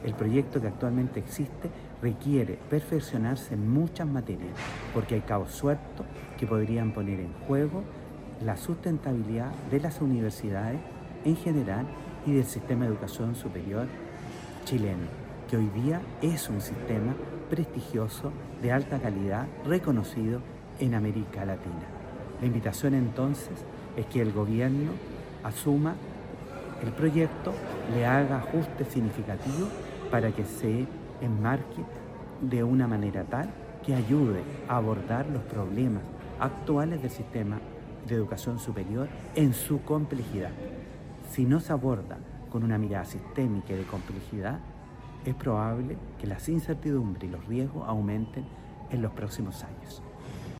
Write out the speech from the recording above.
El proyecto que actualmente existe requiere perfeccionarse en muchas materias, porque hay cabos sueltos que podrían poner en juego la sustentabilidad de las universidades en general y del sistema de educación superior chileno, que hoy día es un sistema prestigioso, de alta calidad, reconocido en América Latina. La invitación entonces es que el gobierno asuma el proyecto, le haga ajustes significativos para que se enmarque de una manera tal que ayude a abordar los problemas actuales del sistema de educación superior en su complejidad. Si no se aborda con una mirada sistémica y de complejidad, es probable que las incertidumbres y los riesgos aumenten en los próximos años.